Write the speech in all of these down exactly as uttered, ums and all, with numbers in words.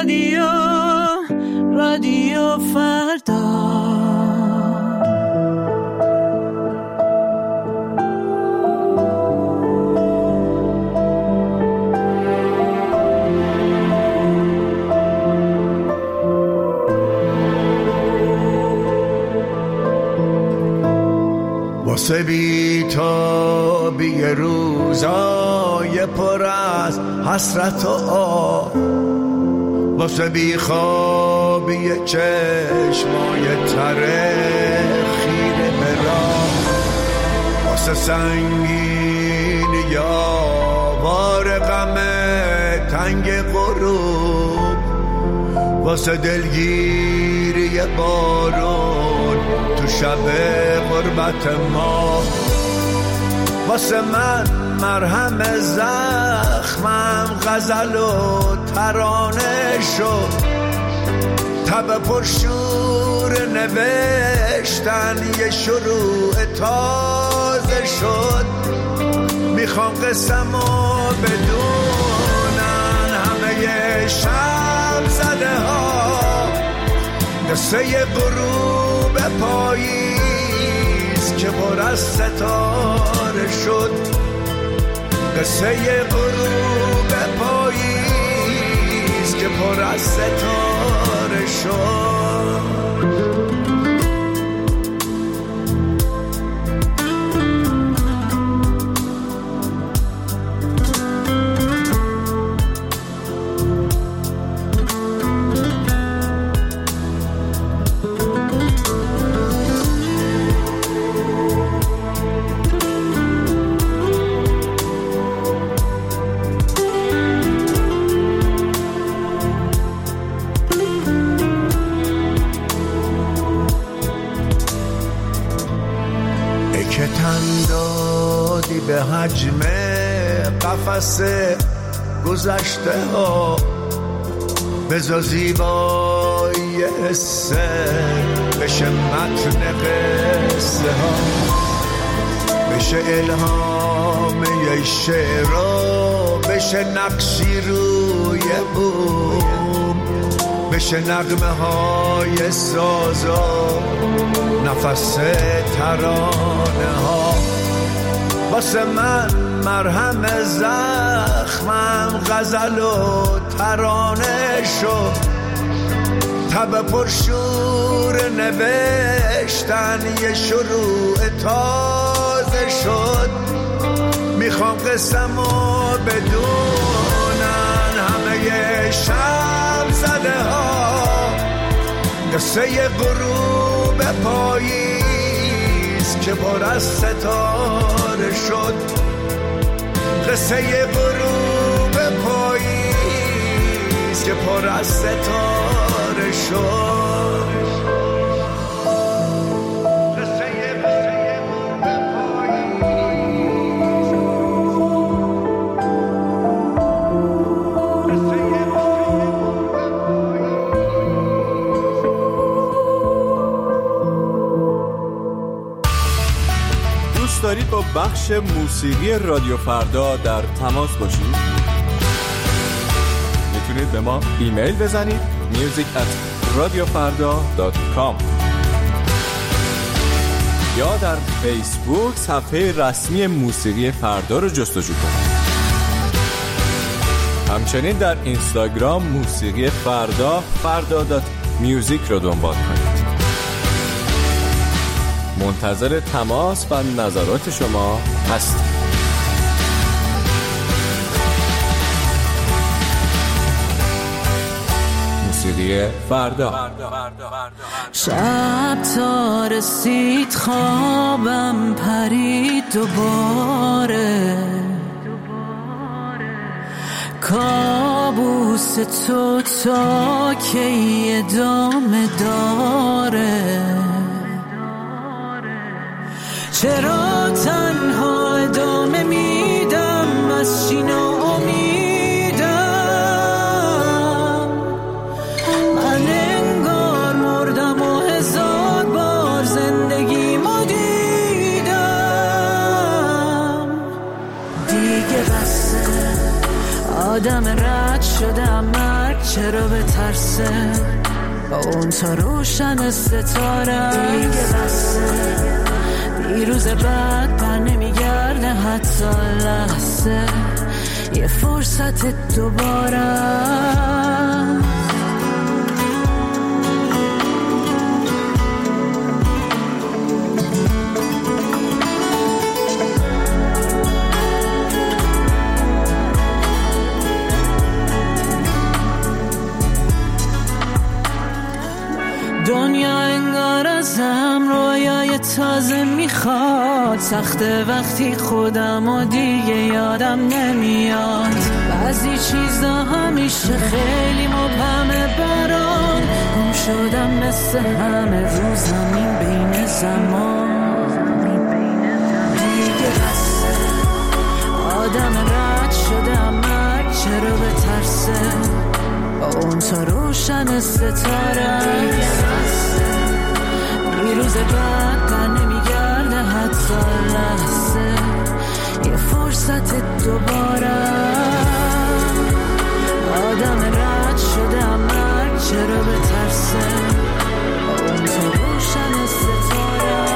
رادیو رادیو فردا. واسه بی تا بی روزای پر از حسرت و آه، واسه بی خوابی چشمای تره خیره براه، واسه سنگین یا بار غم تنگ غروب، واسه دلگیری بارون تو شب غربت ما، واسه من مرهم زخمم غزل و ترانه شد، تب پرشور نوشتن یه شروع تازه شد. میخوام قسمو بدونن همه شب زده ها، قصه غروب پاییز که پر از ستاره شد، قصه غروب پاییز که پر از ستاره شد. به حجم قفس گذشته ها، بذار زیبایی حسه بشه متن قصه ها، بشه الهام یه شعرها، بشه نقشی روی بوم، بشه نغمه های سازا نفس ترانه ها. واسه من مرهم زخمم غزل و ترانه شد، تب پرشور نوشتن یه شروع تازه شد. میخوام قسمو بدونن همه شب زده ها، قصه غروب پاییز که پر از ستاره شد، قصه غروب پاییز که پر از ستاره شد. دارید با بخش موسیقی رادیو فردا در تماس باشید؟ میتونید به ما ایمیل بزنید music at radiofarda dot com یا در فیسبوک صفحه رسمی موسیقی فردا رو جستجو کنید. همچنین در اینستاگرام موسیقی فردا فردا دات میوزیک رو دنبال کنید. منتظر تماس و نظرات شما هستم. موسیقی فردا. شب تا رسید خوابم پرید دوباره، کابوس تو تا کی ادامه داره؟ چرا تنها ادامه میدم از شینا امیدم؟ من انگار مردم و هزار بار زندگیمو دیدم. دیگه بسه آدم رد شدم، مرگ چرا بترسه، با اون تا روشن ستاره دیگه بسته. دیروز بعد بر نمیگرده حتی لحظه، یه فرصت دوباره. دنیا انگار ازم رویای تازه میخواد، سخته وقتی خودم و دیگه یادم نمیاد. بعضی چیزا همیشه خیلی مبهمه برام، گم شدم مثل همه رو زمین بین زمان. دیگه بسه آدم رد شدم، مرد چرا بترسه، با اون تا روشن ستاره. دیروز بعد بر نمیگرده حتی لحظه، یه فرصت دوباره. آدم رد شده مرد چرا بترسه، با اون تا روشن ستاره.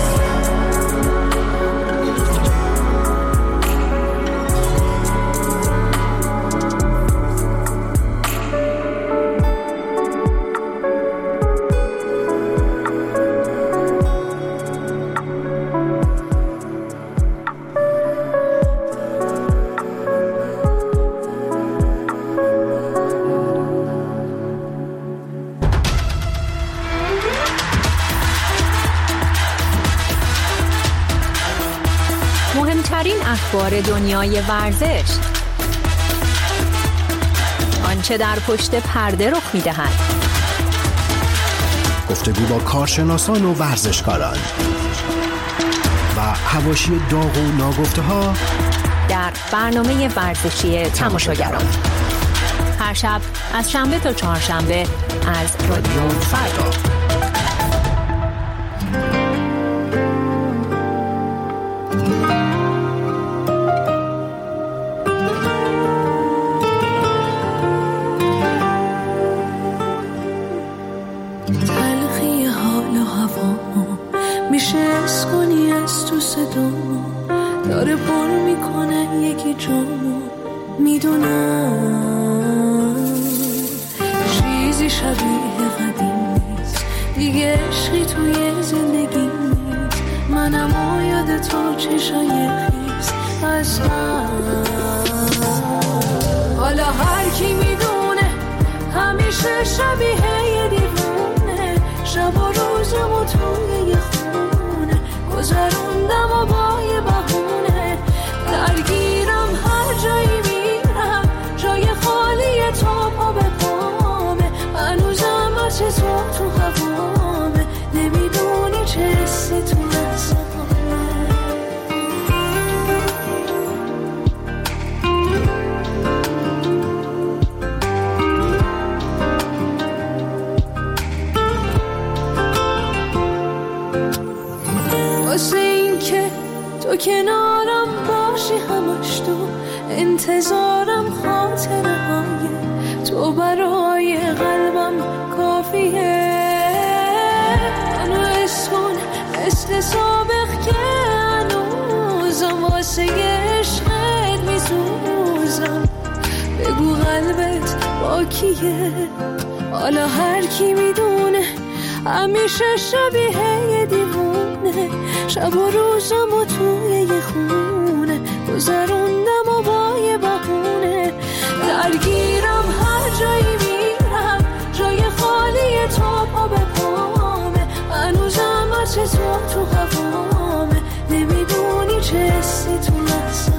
مهمترین اخبار دنیای ورزش، آنچه در پشت پرده رخ می‌دهد، گفتگو با کارشناسان و ورزشکاران و حواشی داغ و ناگفته‌ها در برنامه ورزشی تماشاگران، هر شب از شنبه تا چهارشنبه از رادیو فردا. داره پر میکنه یکی جامو، میدونم چیزی شبیه قدیم نیست دیگه، عشقی توی زندگی نیست. منم و یاد تو چشای خیز از من. حالا هر کی میدونه همیشه شبیه یه دیوونه، شب و روزمو توی یه خونه گذروندم و با یه بهونه. درگیرم هر جایی میرم، جای خالی تو پا به پامه. هنوزم از تو تو هوامه، نمیدونی چه حسی تو لحظه‌امه. واسه این که تو کنارم باشی همش، تو انتظارم خاطره های تو برای قلبم کافیه. منو اسکن مثل سابق که هنوزم واسه عشقت میسوزم. بگو قلبت با کیه، حالا هر کی میدونه همیشه شبیه یه دیوونه. شب و روزم و توی یه خونه گذروندم و با یه بهونه. درگیرم هر جایی میرم، جای خالی تو پا به پامه. هنوزم از تو تو هوامه، نمیدونی چه حسی تو لحظه‌امه.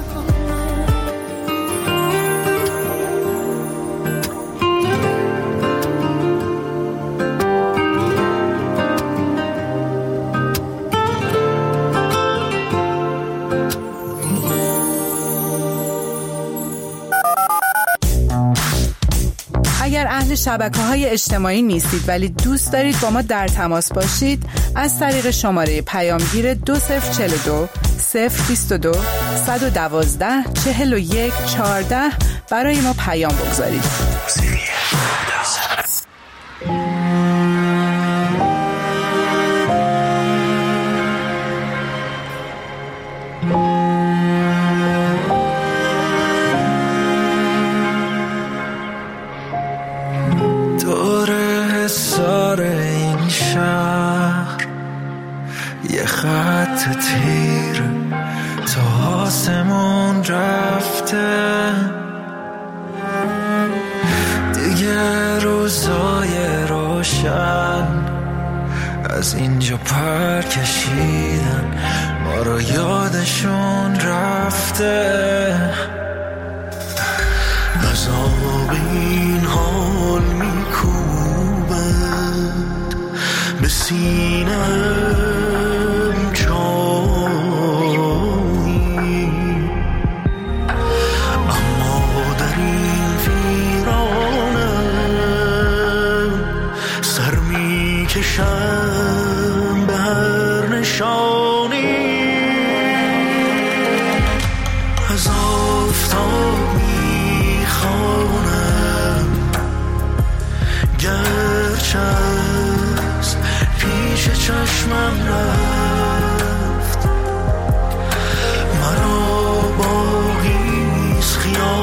اگر اهل شبکه‌های اجتماعی نیستید ولی دوست دارید با ما در تماس باشید، از طریق شماره پیامگیر دو صفر چهل و دو صفر بیست و دو صد و دوازده چهل و یک چهارده برای ما پیام بگذارید. دور حصار این شهر یه خط تیر تا آسمون رفته، دیگه روزای روشن از اینجا پر کشیدن، ما رو یادشون رفته. عذاب این حال میکوبد به سینم چایی، اما در این ویرانم سر میکشم به هر نشانی. از آفتاب میخوانم گرچه از پیش چشمم رفت، مرا باقیست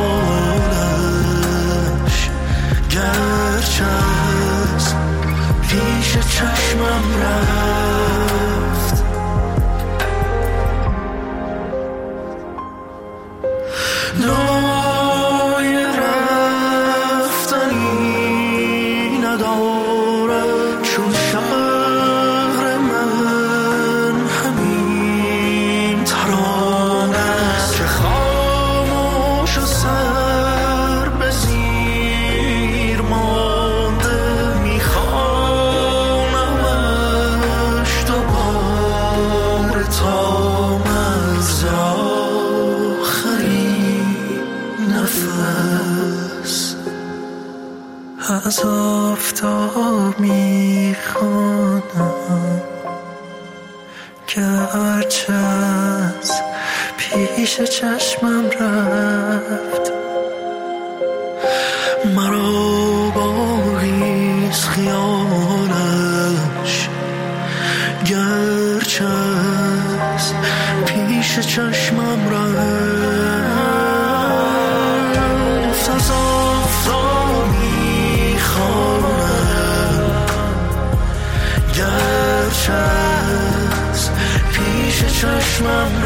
خیالش گرچه از پیش چشمم رفت. لای رفتنی ندارد چون شهر من، همین ترانه است که خاموش و سر به زیر مانده، میخوانمش دوباره تا مرز آخرین نفس. از آفتاب میخوانم گرچه از پیش چشمم رفت، مرا باقیست خیالش گرچه از پیش چشمم رفت. از آفتاب میخوانم گرچه از پیش چشمم